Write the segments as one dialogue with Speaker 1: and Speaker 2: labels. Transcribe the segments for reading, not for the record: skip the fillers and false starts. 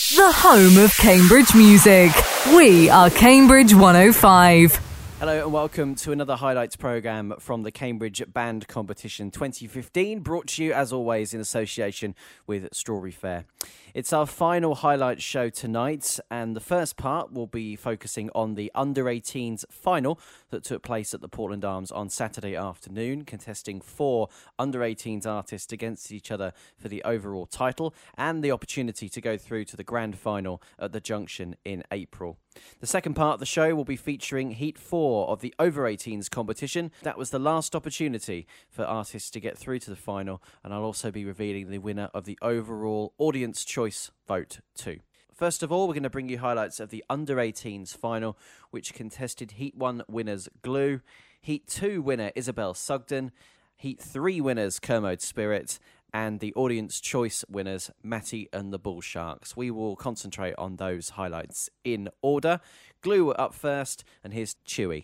Speaker 1: The home of Cambridge music. We are Cambridge 105.
Speaker 2: Hello and welcome to another highlights programme from the Cambridge Band Competition 2015, brought to you as always in association with Strawberry Fair. It's our final highlights show tonight, and the first part will be focusing on the Under-18s final that took place at the Portland Arms on Saturday afternoon, contesting 4 Under-18s artists against each other for the overall title and the opportunity to go through to the grand final at the Junction in April. The second part of the show will be featuring Heat 4 of the Over-18s competition. That was the last opportunity for artists to get through to the final, and I'll also be revealing the winner of the overall Audience Choice Vote too. First of all, we're going to bring you highlights of the Under-18s final, which contested Heat 1 winners Glue, Heat 2 winner Isabel Sugden, Heat 3 winners Kermode Spirit, and the Audience Choice winners, Matty and the Bull Sharks. We will concentrate on those highlights in order. Glue were up first, and here's Chewy.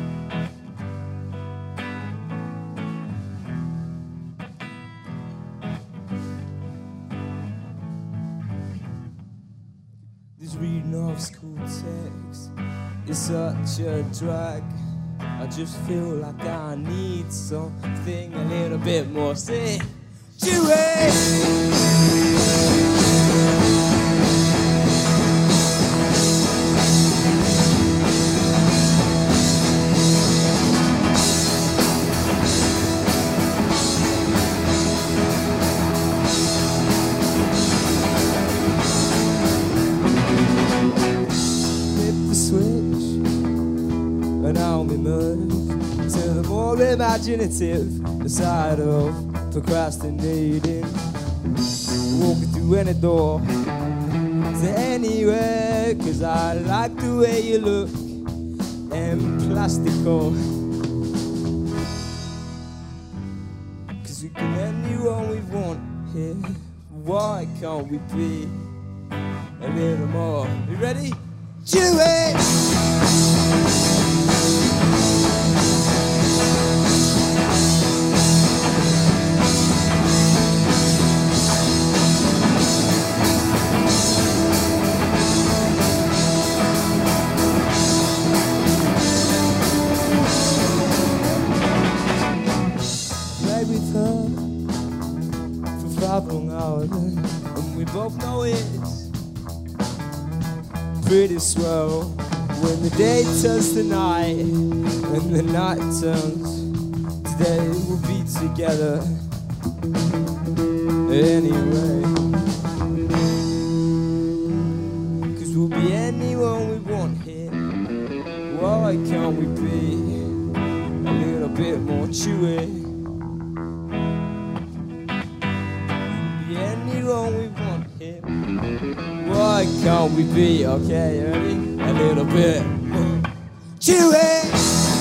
Speaker 3: This reading of school text is such a drag. I just feel like I need something a little bit more sick. Imaginative, the side of procrastinating, walking through any door to anywhere, 'cause I like the way you look and plastical, 'cause we can anyone we want here. Why can't we be a little more? You ready? Jewish! And we both know it's pretty swell when the day turns to night and the night turns to day. We'll be together anyway, 'cause we'll be anyone we want here. Why can't we be a little bit more chewy? We want him. Why can't we be, okay, ready? A little bit chewy.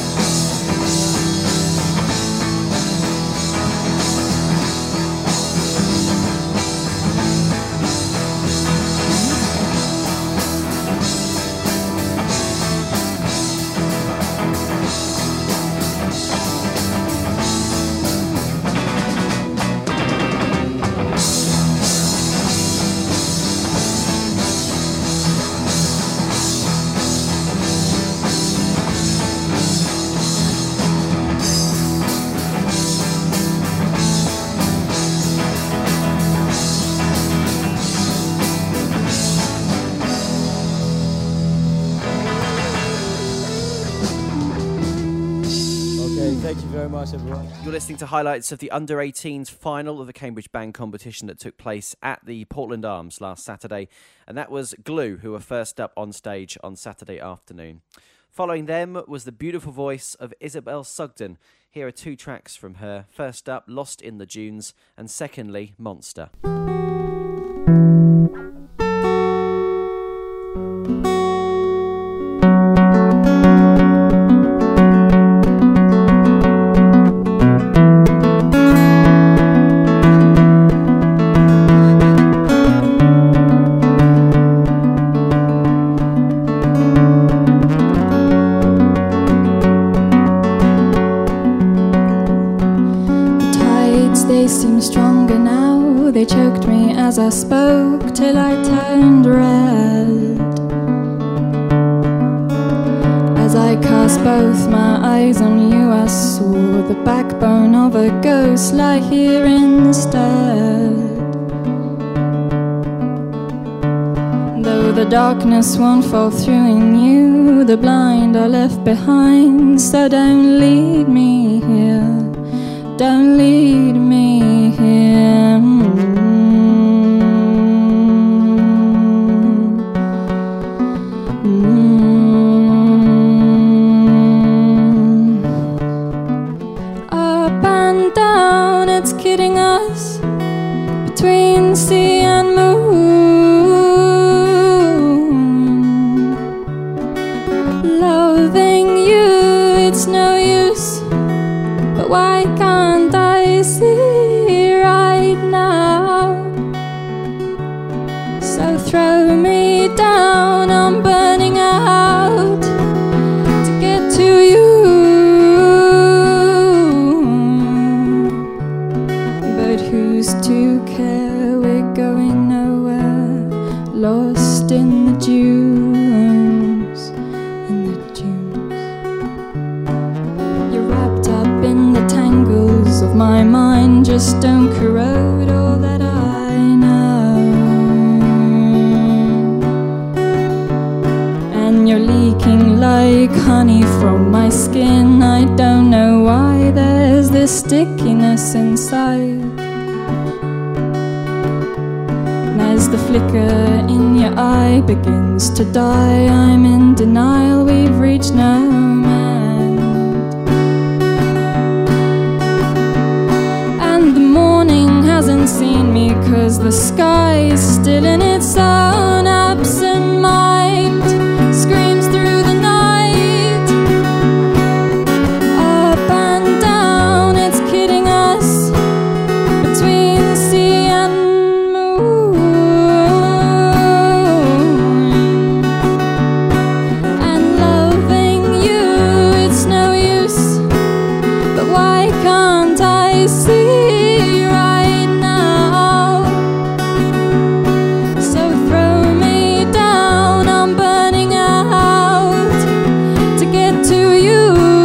Speaker 3: Thank you very much, everyone.
Speaker 2: You're listening to highlights of the Under-18s final of the Cambridge Band Competition that took place at the Portland Arms last Saturday, and that was Glue, who were first up on stage on Saturday afternoon. Following them was the beautiful voice of Isabel Sugden. Here are 2 tracks from her. First up, Lost in the Dunes, and secondly, Monster.
Speaker 4: They seem stronger now. They choked me as I spoke till I turned turned red as I cast both my eyes on you. I saw the backbone of a ghost lie here instead. Though the darkness won't fall through in you, the blind are left behind. So don't lead me here, don't lead me here. Up and down, it's kidding us between sea and moon. Loathing you, it's no use, but why can't I see right now? So throw me down, I'm burning out to get to you. But who's to care? We're going nowhere, lost in the dunes, in the dunes. You're wrapped up in the tangles of my mind, just don't corrode all that I know. And you're leaking like honey from my skin. I don't know why there's this stickiness inside. And as the flicker in your eye begins to die, I'm in denial, we've reached no end. And the morning hasn't seen me, 'cause the sky is still in its own absent mind. Screams through the night. Up and down, it's kidding us between sea and moon. And loving you, it's no use, but why can't I see right now? So throw me down, I'm burning out to get to you.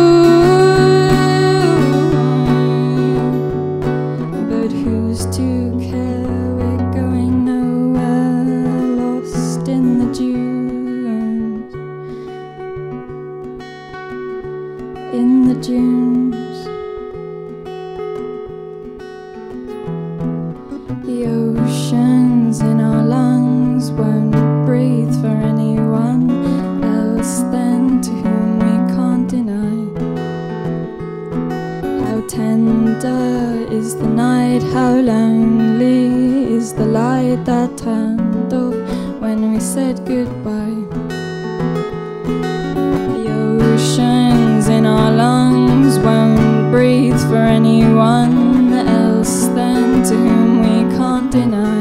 Speaker 4: But who's to care? We're going nowhere, lost in the dunes, in the dunes. The oceans in our lungs won't breathe for anyone else than to whom we can't deny. How tender is the night, how lonely is the light that turned off when we said goodbye. The oceans in our lungs won't breathe for anyone else than to whom we can't deny.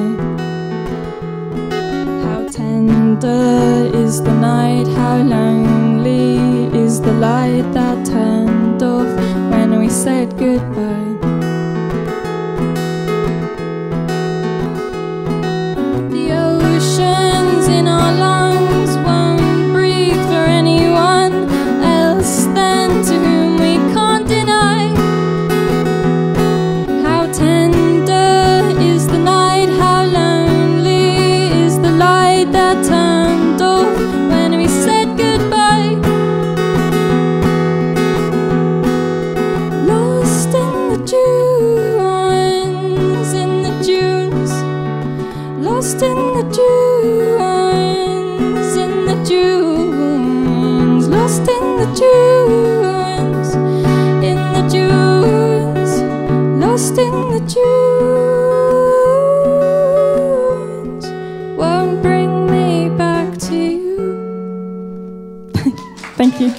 Speaker 4: How tender is the night, how lonely is the light that turned off when we said goodbye. The oceans in our lungs won't breathe for anyone else than to whom we can't deny. How tender is the night, how lonely is the light that turned off when we said goodbye. Lost in the dunes, in the dunes. Lost in the dunes, in the dunes. Lost in the dunes, in the dunes. Lost in the dunes. Won't bring me back to you. Thank you.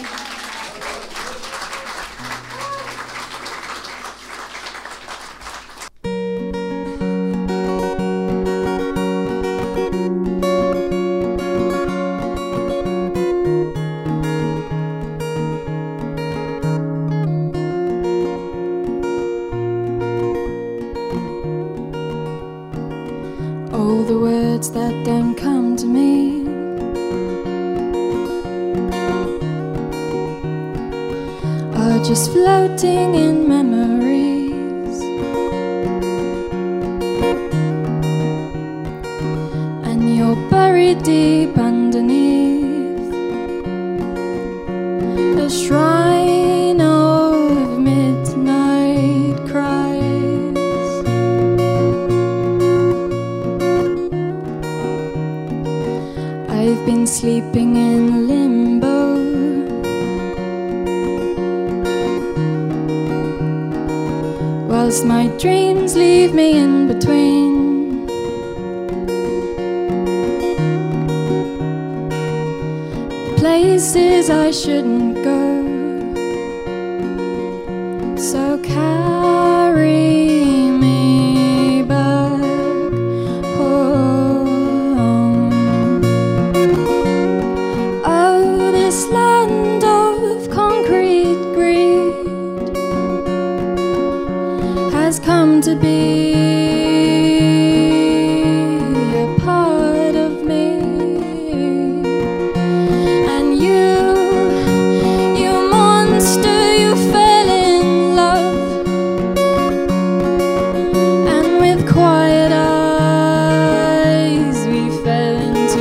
Speaker 4: just floating in memories, and you're buried deep underneath a shrine of midnight cries. I've been sleeping in limbo, whilst my dreams leave me in between. Places I shouldn't go, so carry me back home. Oh, this land of concrete greed has come to be a part of me. And you monster, you fell in love, and with quiet eyes we fell into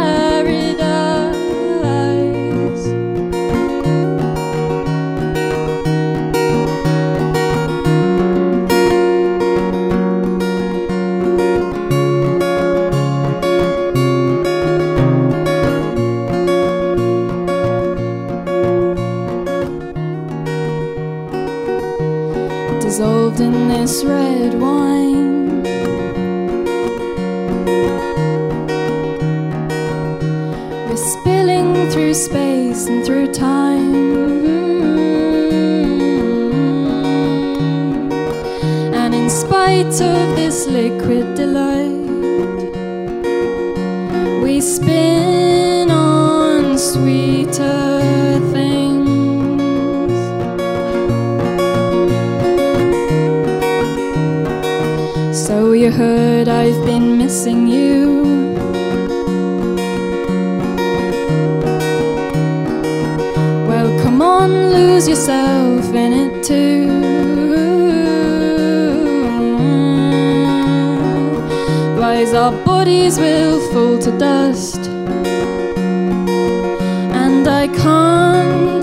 Speaker 4: paradise. Dissolved in this red wine, we're spilling through space and through time, and in spite of this liquid delight, we spin on sweeter things. So you heard I've been missing you. Well, come on, lose yourself in it too. Otherwise our bodies will fall to dust, and I can't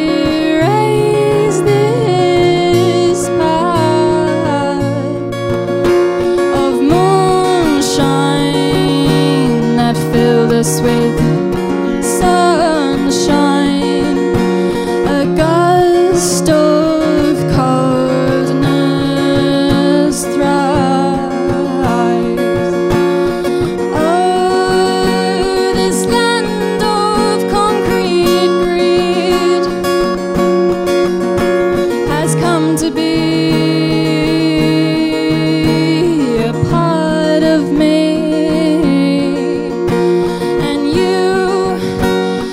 Speaker 4: erase this path of moonshine that filled us with sunshine. A gust of coldness thrives. Oh, this land of concrete greed has come to be a part of me. And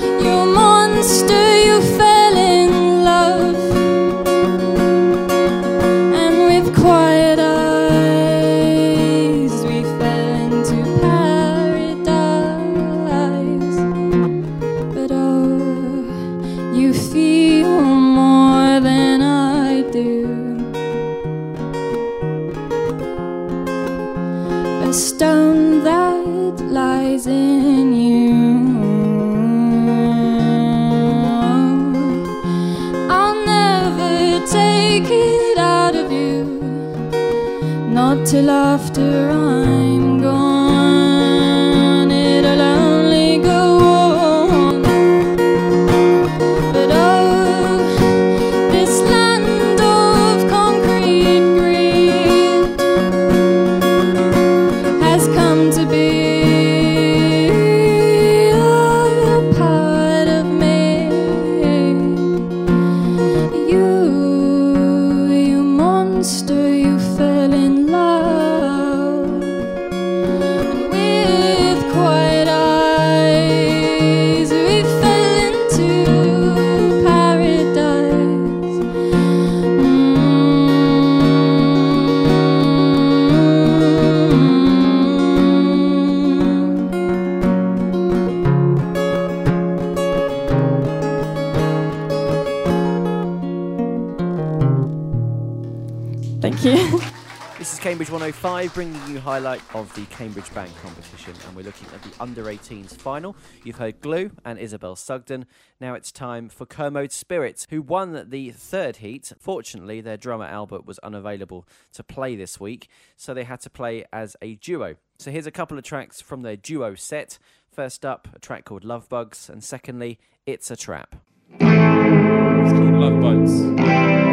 Speaker 2: Cambridge 105, bringing you highlight of the Cambridge Band competition, and we're looking at the under-18s final. You've heard Glue and Isabel Sugden. Now it's time for Kermode Spirits, who won the third heat. Fortunately, their drummer Albert was unavailable to play this week, so they had to play as a duo. So here's a couple of tracks from their duo set. First up, a track called Love Bugs, and secondly, It's a Trap.
Speaker 5: It's called Love Bugs.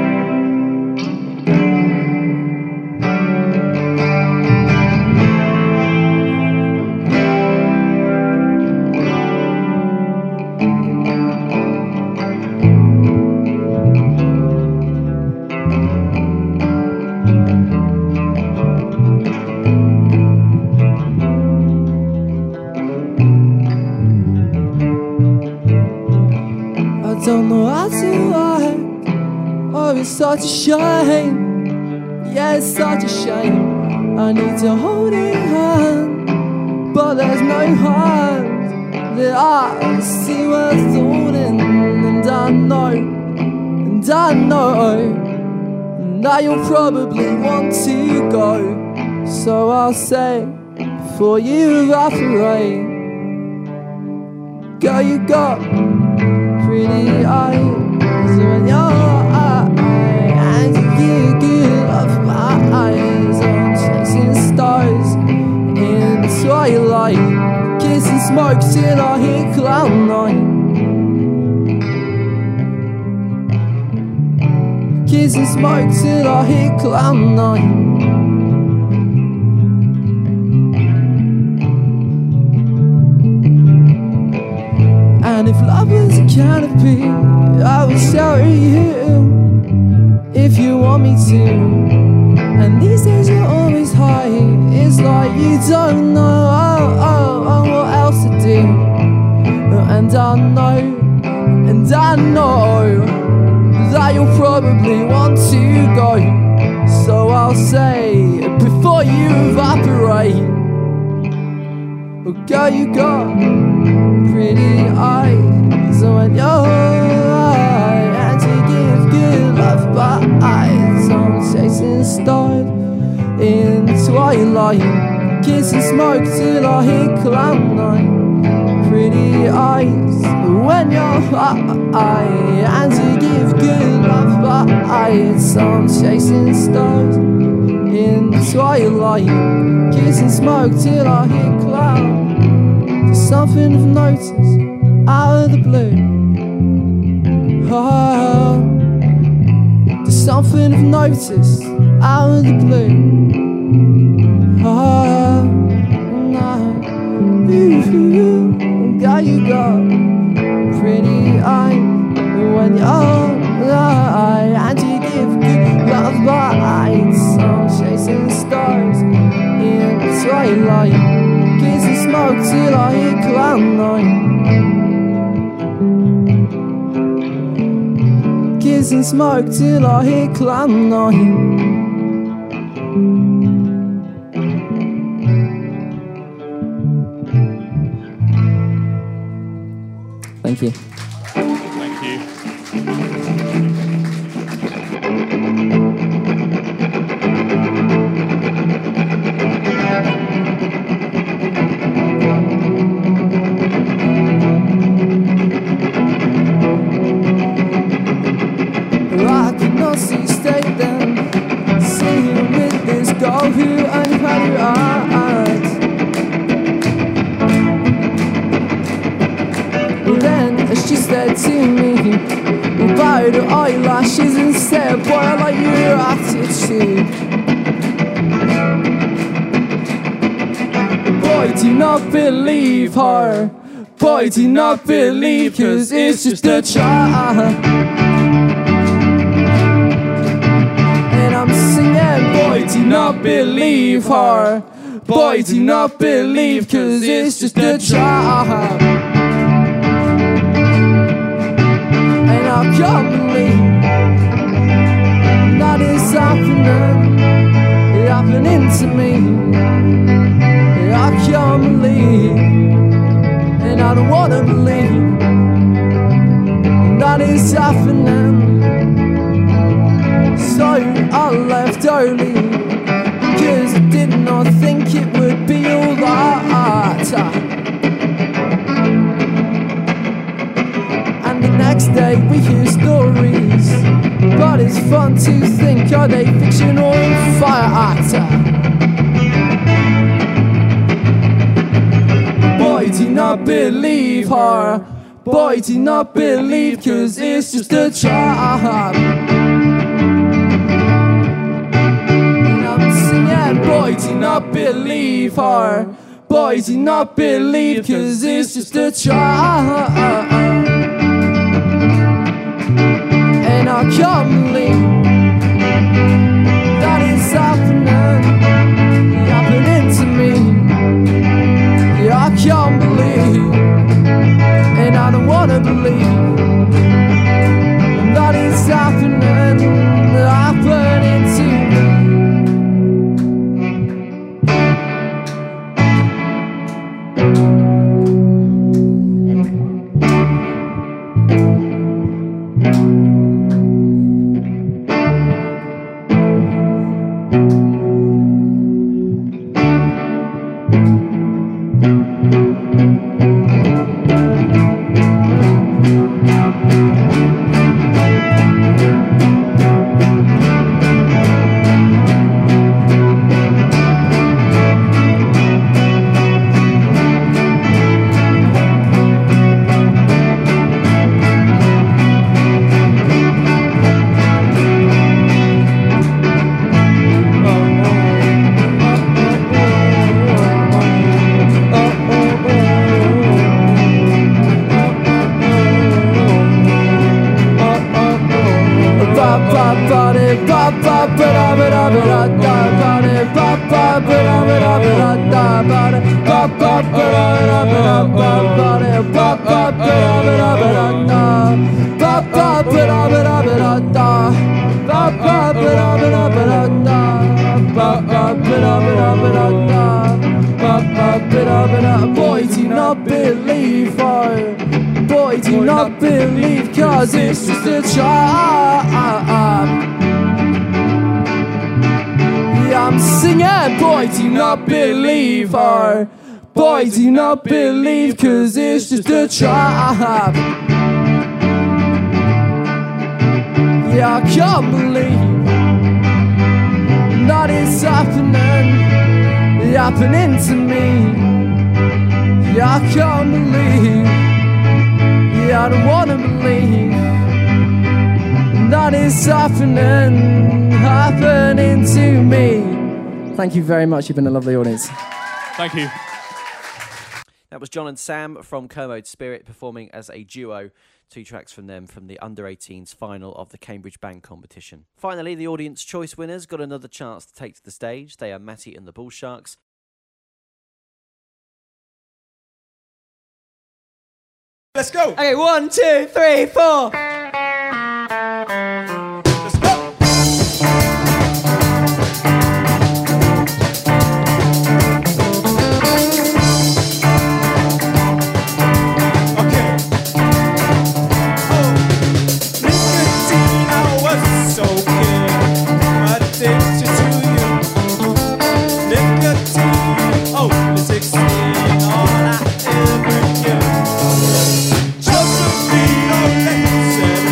Speaker 3: Don't know how to act, oh it's such a shame. Yeah, it's such a shame. I need to hold in hand, but there's no hand that I see worth holding. And I know that you'll probably want to go. So I'll say, before you evaporate, girl, you got pretty eyes when your eyes, and you give off my eyes. I'm chasing stars in the twilight, kissing smoke till I hear cloud nine. Kissing smoke till I hear cloud nine. And if love was a canopy, I would shelter you if you want me to. And these days you're always high, it's like you don't know what else to do. And I know that you'll probably want to go. So I'll say, before you evaporate, oh girl, you got pretty eyes when you're high, and you give good love eyes. I'm chasing stars in the twilight, kissing smoke till I hear cloud nine. Pretty eyes when you're high, and you give good love eyes. I'm chasing stars in the twilight, kissing smoke till I hear cloud. Something of notice out of the blue. Oh, there's something of notice out of the blue. Oh, no. Ooh, girl, you got pretty eyes when you're high, and you give good love bites. I'm chasing stars in the twilight, kissing smoke till I hear cloud nine. Kissing smoke till I hear cloud nine. Thank you.
Speaker 5: Thank you.
Speaker 3: I cannot see stay then, singing with this girl who only had her eyes. Well then she said to me, well, bow the eyelashes and said, boy, I like your attitude. Boy, do not believe her. Boy, do not believe, cause it's just a child. Boy, do not believe her. Boy, do not believe, cause it's just a job. And I can't believe that it's happening to me. I can't believe, and I don't wanna believe that it's happening. So I left early, did not think it would be all that. And the next day we hear stories, but it's fun to think, are they fiction or fact? Boy, do not believe her. Boy, do not believe, 'cause it's just a trap. And I'm singing, boy, do not believe her. Boy, do not believe, 'cause it's just a trap. And I can't believe that it's happening to me. Yeah, I can't believe, and I don't wanna believe that it's happening to me. Boy, do not believe her. Boy, do not believe, 'cause it's just a trap. Yeah, I'm singing, boy, do not believe her. Boy, do not believe, 'cause it's just a trap. Yeah, I can't believe that it's happening to me. Yeah, I can't believe, yeah, I don't wanna believe that it's happening to me. Thank you very much, you've been a lovely audience.
Speaker 5: Thank you.
Speaker 2: That was John and Sam from Kermode Spirit performing as a duo. 2 tracks from them from the Under-18s final of the Cambridge Band Competition. Finally, the audience choice winners got another chance to take to the stage. They are Matty and the Bull Sharks.
Speaker 6: Let's go.
Speaker 3: Okay, 1, 2, 3, 4.
Speaker 6: Let's go. Okay. Oh, nicotine, I was so good. Addicted to you. Nicotine, oh, it's 16, all I ever knew. Josephine, oh, let's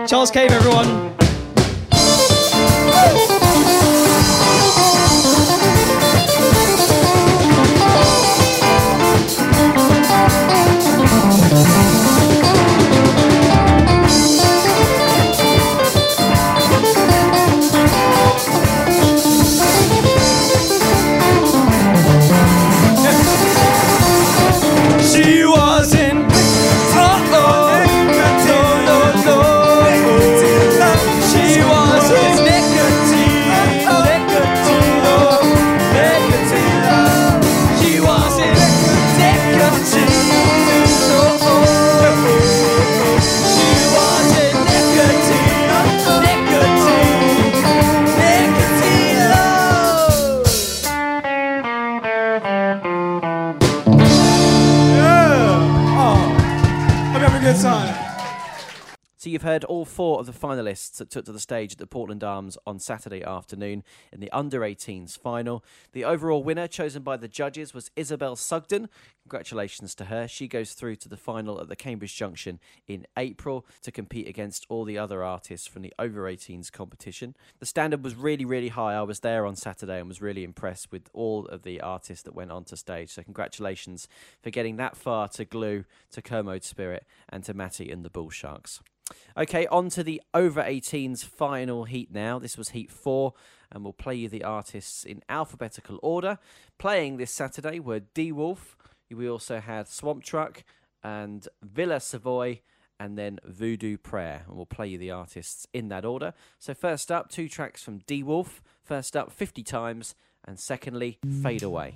Speaker 6: Charles Cave, everyone. She was in she was in nicotine, she was in nicotine, she was in nicotine, I'm having a good time.
Speaker 2: So you've heard all 4 of the finalists that took to the stage at the Portland Arms on Saturday afternoon in the Under-18s final. The overall winner chosen by the judges was Isabel Sugden. Congratulations to her. She goes through to the final at the Cambridge Junction in April to compete against all the other artists from the Over-18s competition. The standard was really, really high. I was there on Saturday and was really impressed with all of the artists that went onto stage. So congratulations for getting that far to Glue, to Kermode Spirit and to Matty and the Bull Sharks. Okay, on to the Over-18s final heat now. This was heat 4, and we'll play you the artists in alphabetical order. Playing this Saturday were D-Wolf. We also had Swamp Truck and Villa Savoy, and then Voodoo Prayer. And we'll play you the artists in that order. So first up, 2 tracks from D-Wolf. First up, 50 Times, and secondly, Fade Away.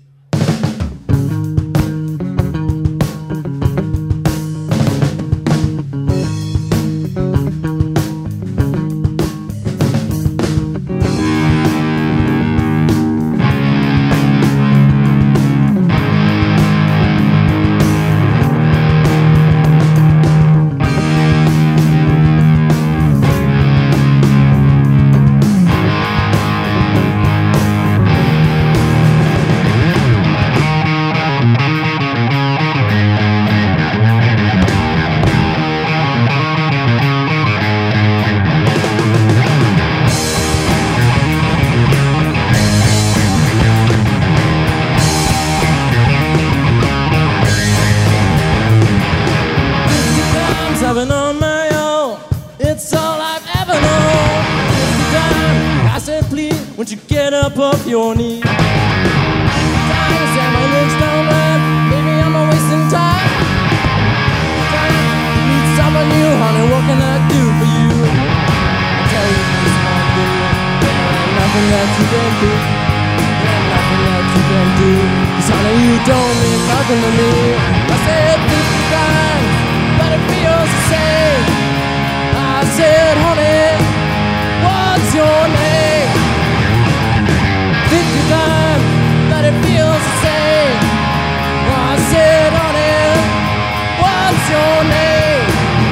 Speaker 6: Won't you get up off your knees? Times and my legs don't run. Maybe I'm a wasting time. You need someone new, honey. What can I do for you? I tell you this one thing. There ain't nothing that you can do. There ain't nothing that you can do. 'Cause honey, you don't mean nothing to me. I said 50 times, but it feels the same. I said, honey, what's your name? 50 times, but it feels the same. I said, honey, what's your name?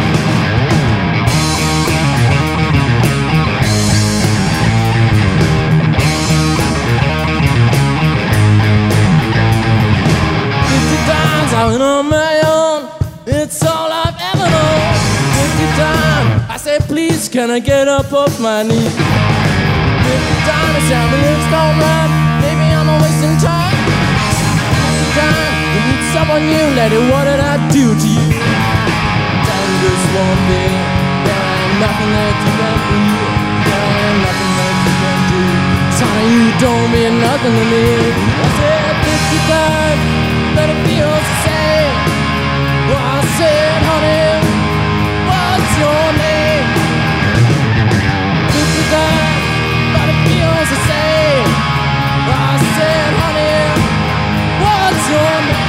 Speaker 6: I went on my own, it's all I've ever known. 50 times, I said, please, can I get up off my knees? 50 times, I said, my lips don't run, maybe I'm a wasting time. 50 times, you need someone new, lady, what did I do to you? Tell you this one thing, there ain't nothing that you can do. There ain't nothing that you can do. Sonny, you don't mean nothing to me. I said 50 times, but it feels the same. Well, I said, honey, what's your name? 50 times, but it feels the same. Well, I said, honey, what's your name?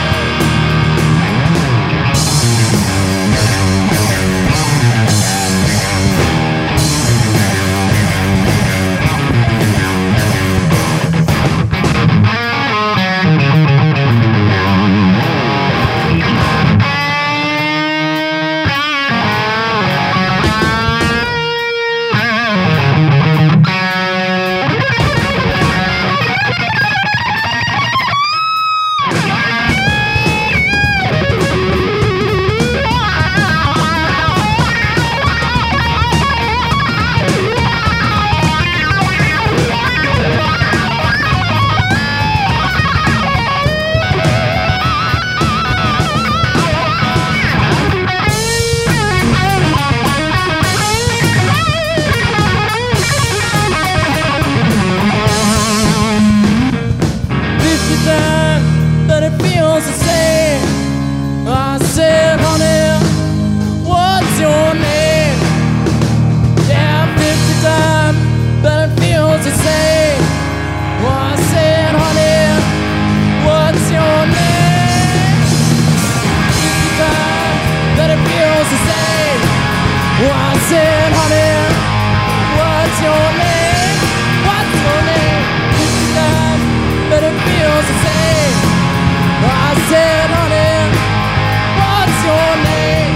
Speaker 6: said, honey, what's your name? What's your name? If you died, but it feels the same. I said, honey, what's your name?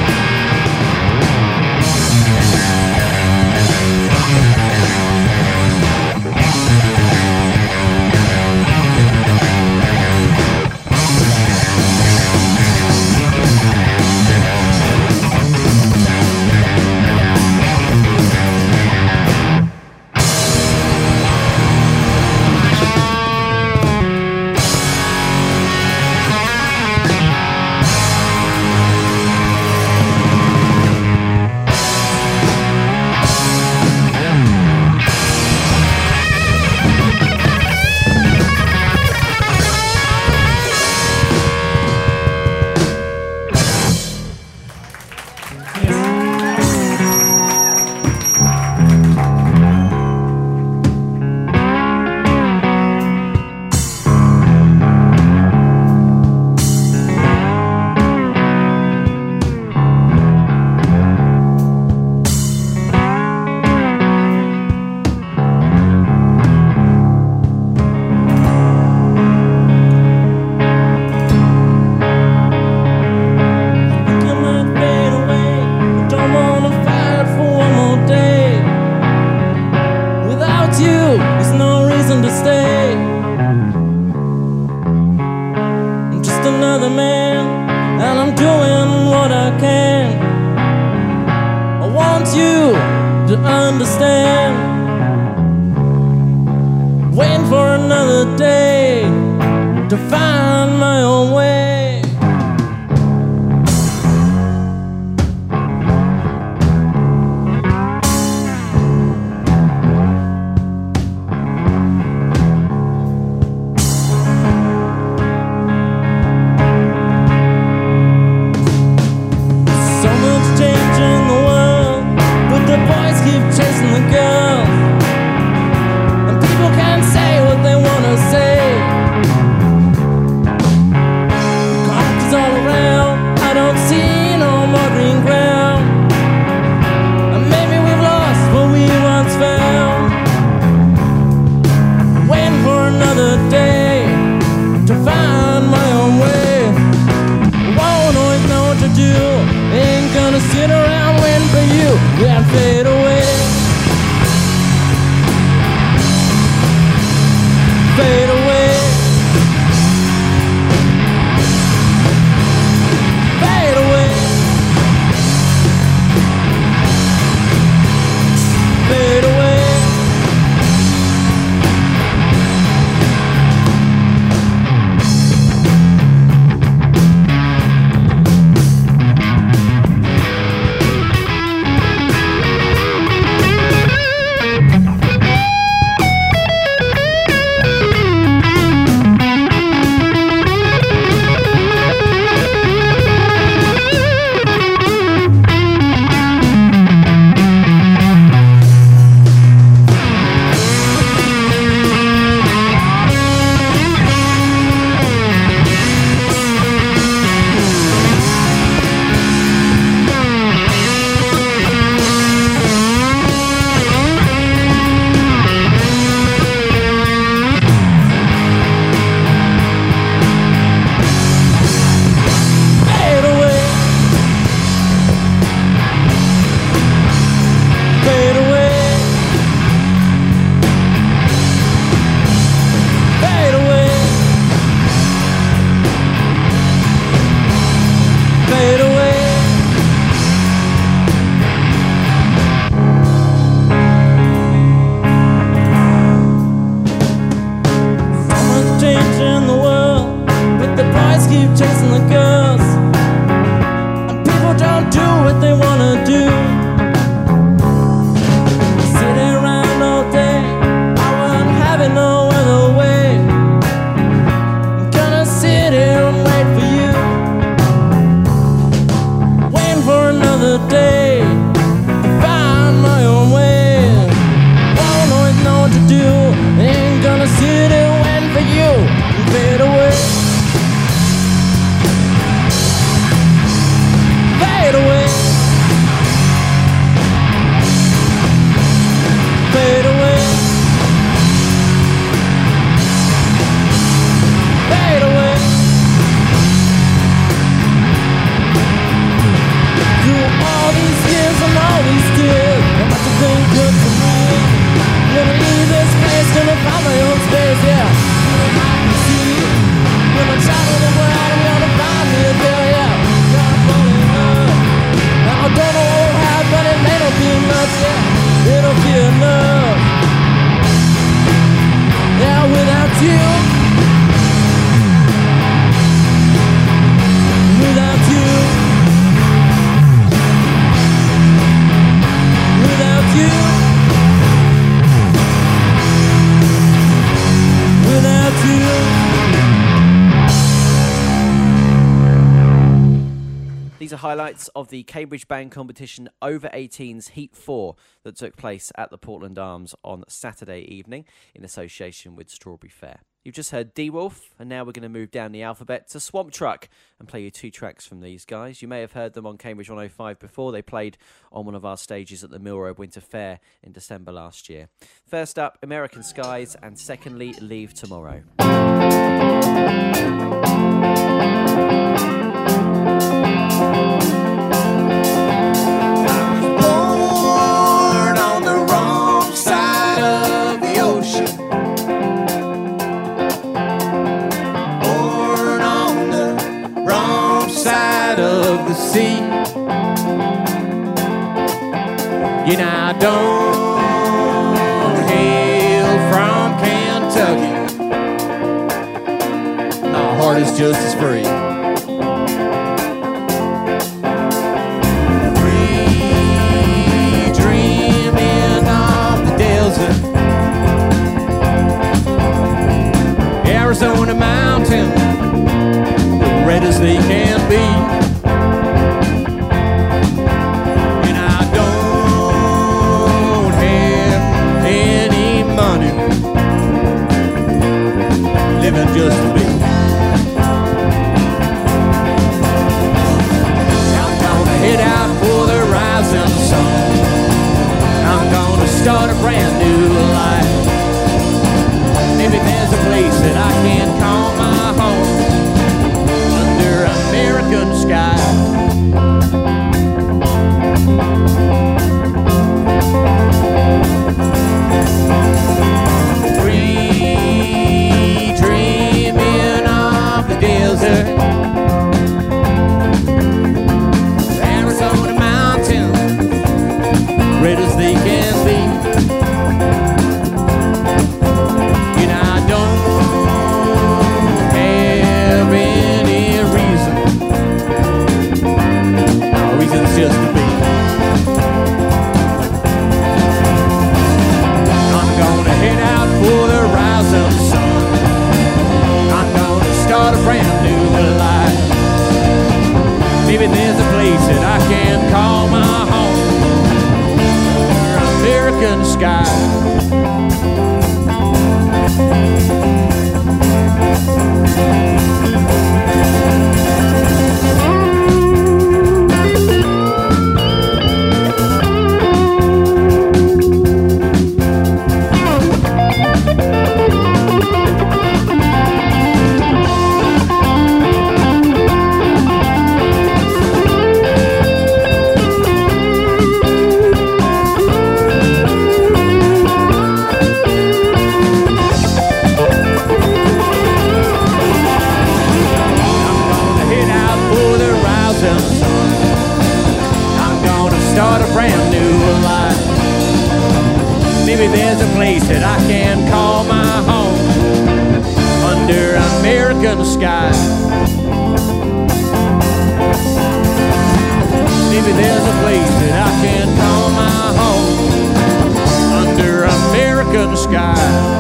Speaker 3: you, without you.
Speaker 2: These are highlights of the Cambridge Band Competition Over 18s Heat 4 that took place at the Portland Arms on Saturday evening in association with Strawberry Fair. You've just heard D-Wolf, and now we're going to move down the alphabet to Swamp Truck and play you 2 tracks from these guys. You may have heard them on Cambridge 105 before. They played on one of our stages at the Mill Road Winter Fair in December last year. First up, American Skies, and secondly, Leave Tomorrow.
Speaker 6: See, you know, I don't hail from Kentucky. My heart is just as free. Free, dreaming of the desert, Arizona mountain, red as they can be. Living just to be. I'm gonna head out for the rising sun. I'm gonna start a brand new life. Maybe there's a place that I can call my home under American sky. Arizona mountain, red as they can be. You know, I don't have any reason. No reason's just to be. I'm gonna head out for the rising sun. I'm gonna start a brand new life. Maybe there's a place that I can call my home, American sky. Start a brand new life. Maybe there's a place that I can call my home under American sky. Maybe there's a place that I can call my home under American sky.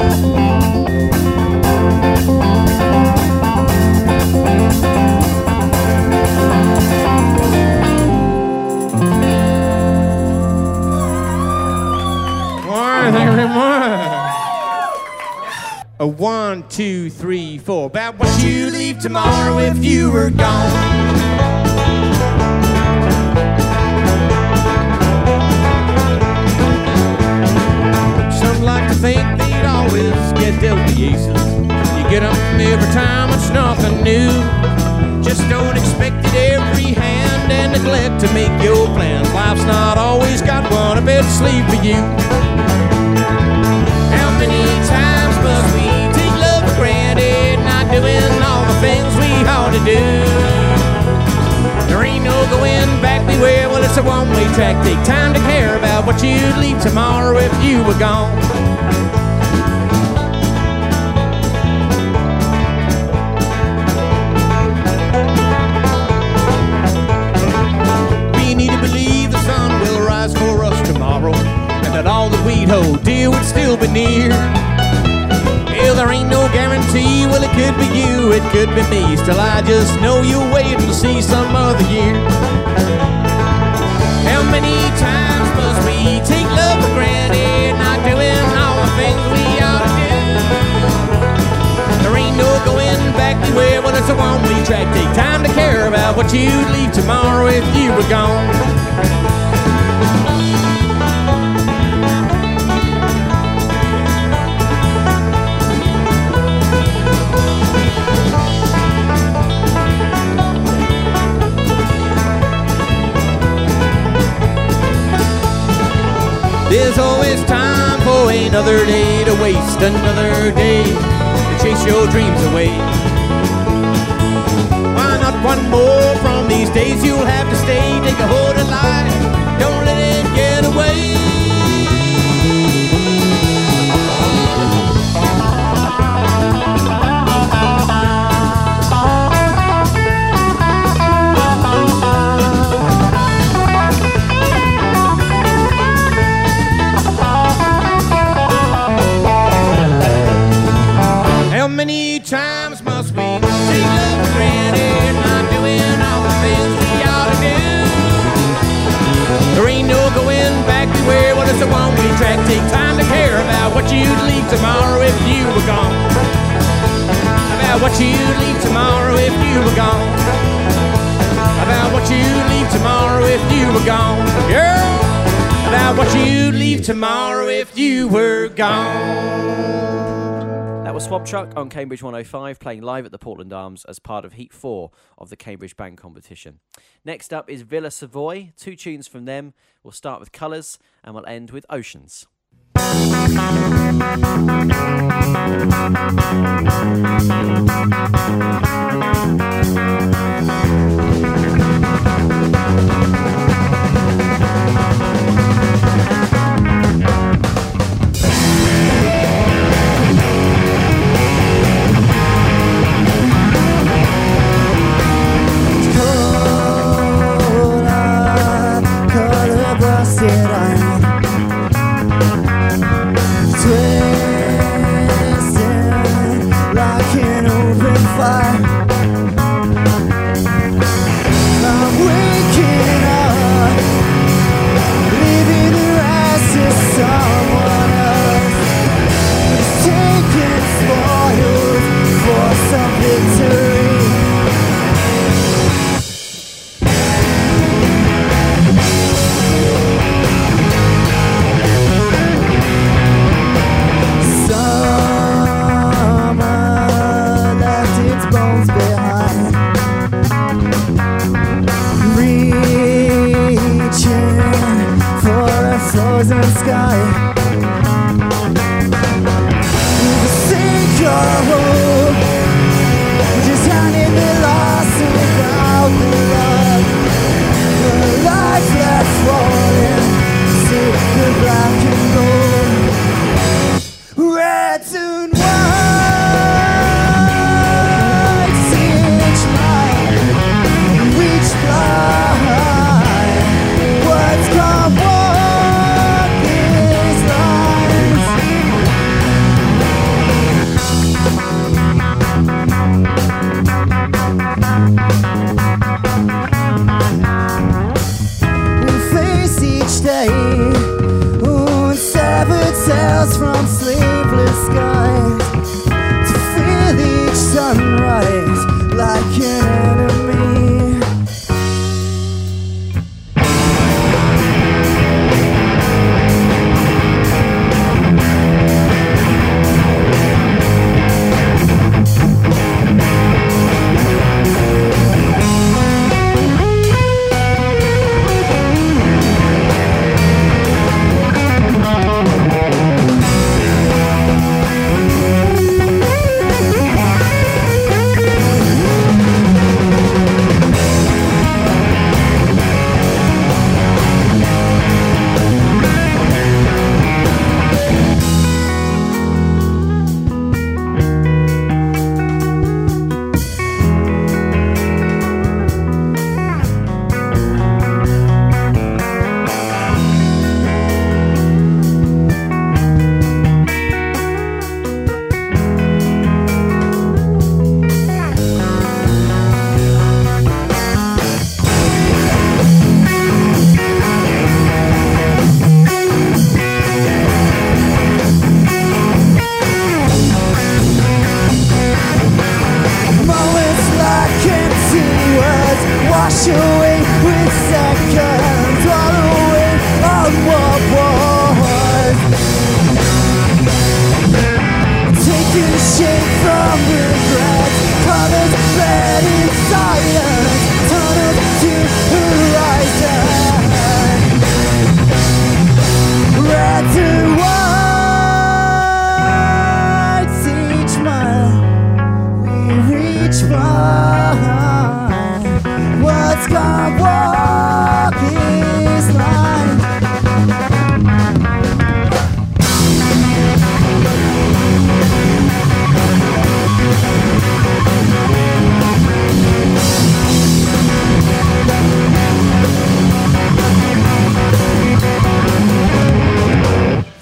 Speaker 6: Thank you very much. A 1, 2, 3, 4. About what you'd leave tomorrow if you were gone. Some like to think they'd always get dealt the aces. You get them every time, it's nothing new. Just don't expect it every hand and neglect to make your plans. Life's not always got one bed to sleep for you. How many times must we take love for granted, not doing all the things we ought to do? There ain't no going back, beware, well it's a one-way track. Take time to care about what you'd leave tomorrow if you were gone. We need to believe the sun will rise for us tomorrow, and that all that we'd hold dear would still be near. Well, there ain't no guarantee, well, it could be you, it could be me. Still, I just know you'll wait and see some other year. How many times must we take love for granted, not doing all the things we ought to do? There ain't no going back to where, well, it's a one-way track. Take time to care about what you'd leave tomorrow if you were gone. There's always time for another day to waste, another day to chase your dreams away. Why not one more from these days? You'll have to stay, take a hold of life, don't let it get away. How many times must we take love for granted, not doing all the things we ought to do? There ain't no going back to where, well, it's a one-way track. Take time to care about what you'd leave tomorrow if you were gone. About what you'd leave tomorrow if you were gone. About what you'd leave tomorrow if you were gone. Girl, about what you'd leave tomorrow if you were gone.
Speaker 2: That was Swab Truck on Cambridge 105, playing live at the Portland Arms as part of Heat 4 of the Cambridge Band Competition. Next up is Villa Savoy. 2 tunes from them. We'll start with Colours and we'll end with Oceans.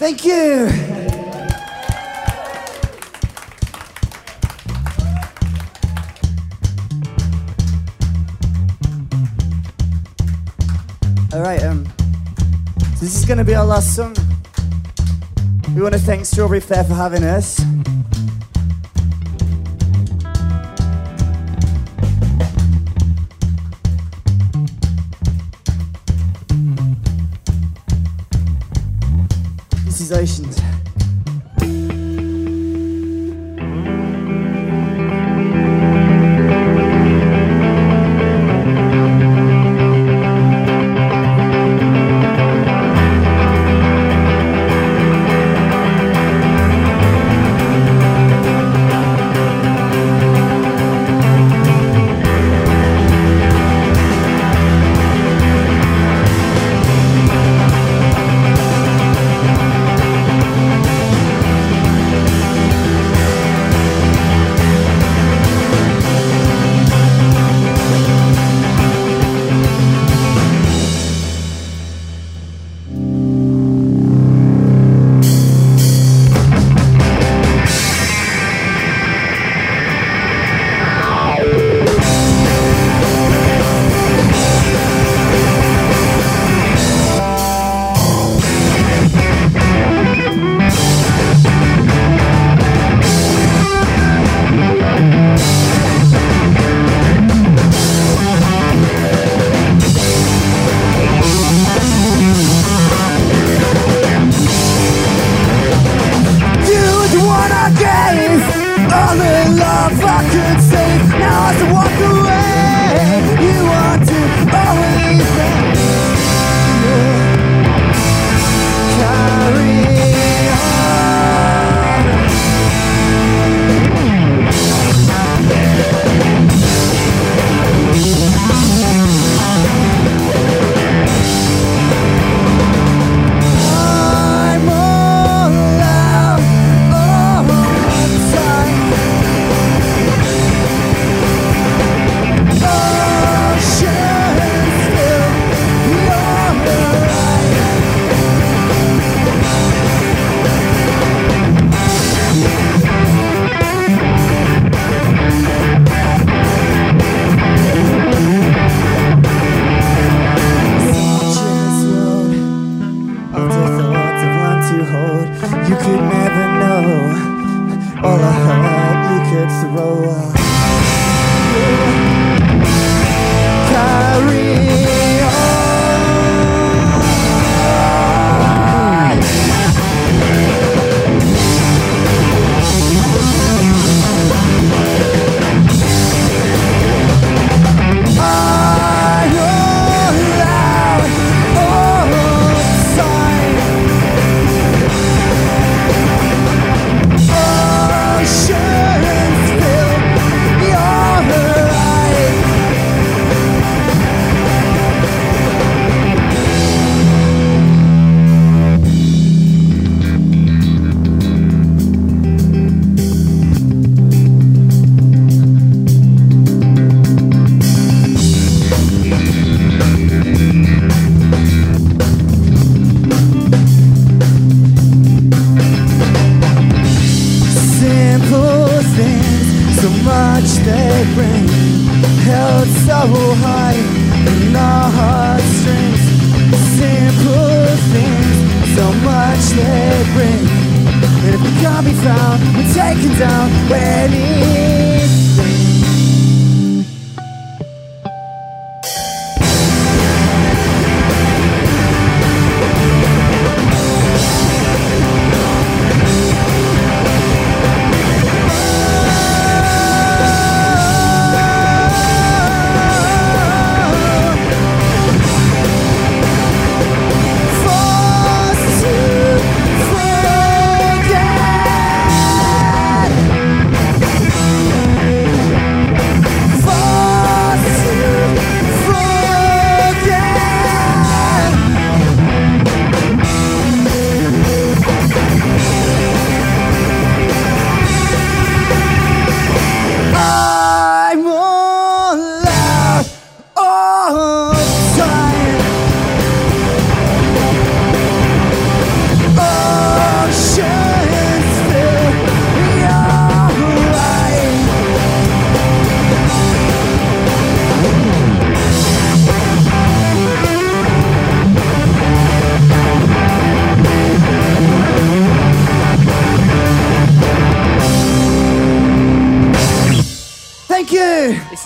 Speaker 7: Thank you. All right, so this is going to be our last song. We want to thank Strawberry Fair for having us. This is Oceans.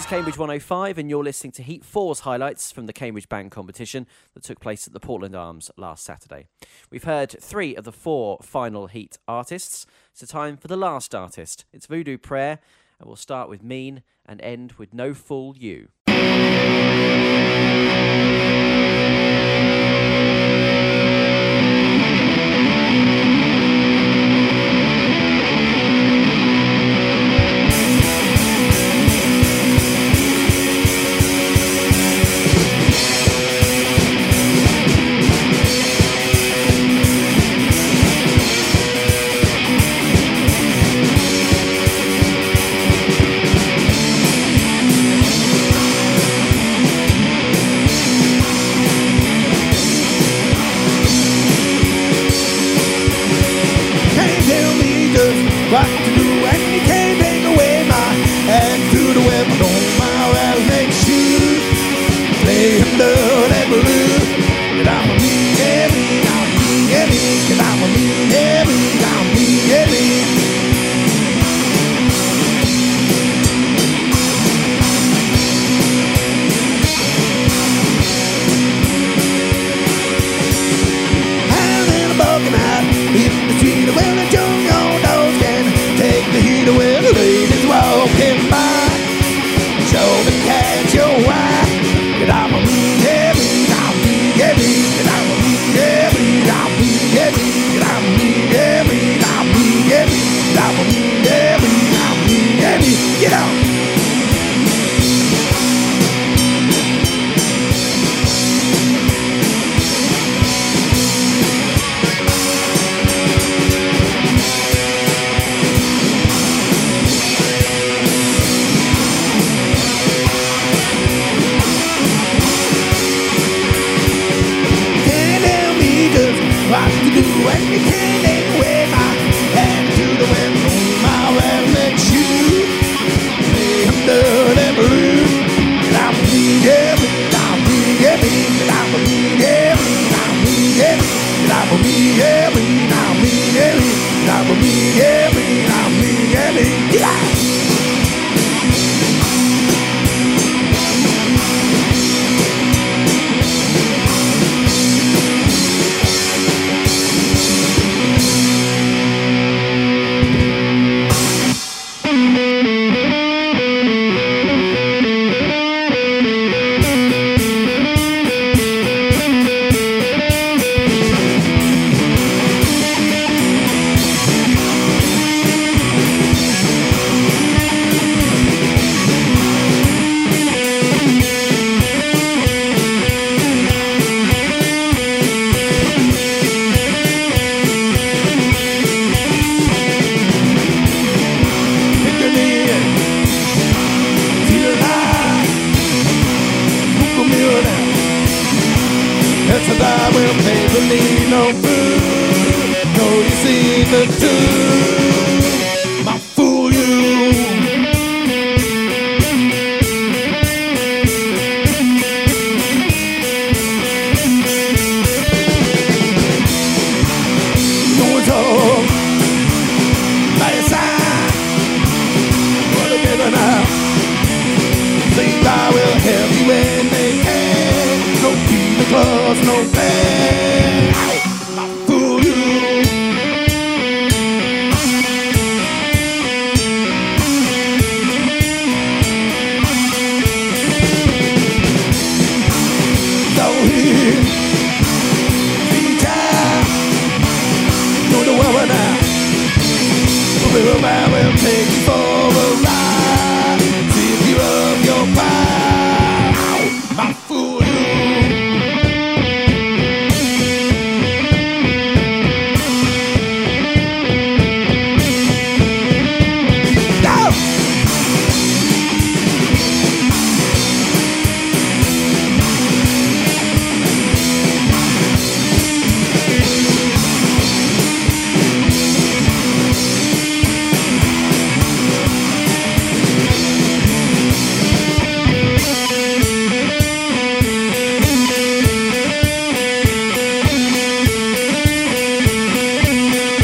Speaker 2: Cambridge 105 and you're listening to Heat 4's highlights from the Cambridge Band competition that took place at the Portland Arms last Saturday. We've heard 3 of the 4 final Heat artists. It's time for the last artist. It's Voodoo Prayer, and we'll start with Mean and end with No Fool You.
Speaker 8: What to do when you can't take away my hand through the web on my rattlesnake shoes. Play under that blue. That I'm a mean heavy, I'm a mean heavy. That I'm a mean heavy, I'm a mean heavy. I'm in a bucket out in the street where the jungle the heat where the ladies walking by. Show the cat your wife that I'm a mean heavy, I'm mean heavy, that I'm a mean heavy, I'm mean heavy, that I'm a mean heavy, I'm mean heavy, that I'm a mean heavy, I'm mean heavy. Get out! What to do when you can't take away my hand to the wind on my rattlesnake shoe. Play under that blue. And I'm a mean heavy, I'm a mean heavy, and I'm a mean heavy, I'm a mean heavy, and I'm a mean heavy, I'm a mean heavy, and I'm a mean heavy, I'm a mean heavy. Yeah! I will pay for me no food. No, you see the two. I fool you. No one's home by your side. What a given out. Think I will help you when they can. No Peter Claus, no plan. I fool you. So here, be time. Know the world now. The little man will take you for a ride. See if you love your pie. I fool you.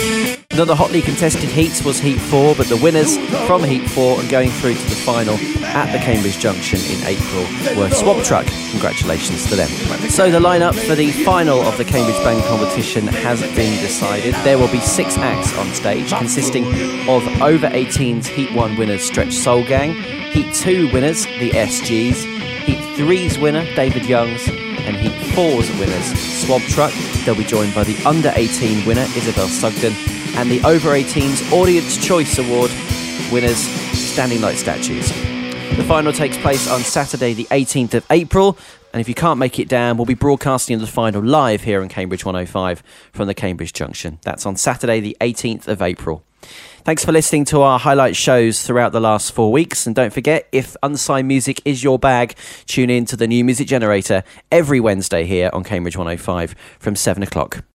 Speaker 2: Another hotly contested heats was Heat 4, but the winners from Heat 4 and going through to the final at the Cambridge Junction in April were Swab Truck. Congratulations to them. So the lineup for the final of the Cambridge Band Competition has been decided. There will be 6 acts on stage, consisting of over 18s Heat 1 winners Stretch Soul Gang, Heat 2 winners the SGs, Heat 3's winner David Youngs, and Heat 4's winners Swab Truck. They'll be joined by the under 18 winner Isabel Sugden and the over 18s Audience Choice Award winners Standing Like Statues. The final takes place on Saturday the 18th of April, and if you can't make it down, we'll be broadcasting the final live here on Cambridge 105 from the Cambridge Junction. That's on Saturday the 18th of April. Thanks for listening to our highlight shows throughout the last 4 weeks. And don't forget, if unsigned music is your bag, tune in to the New Music Generator every Wednesday here on Cambridge 105 from 7 o'clock.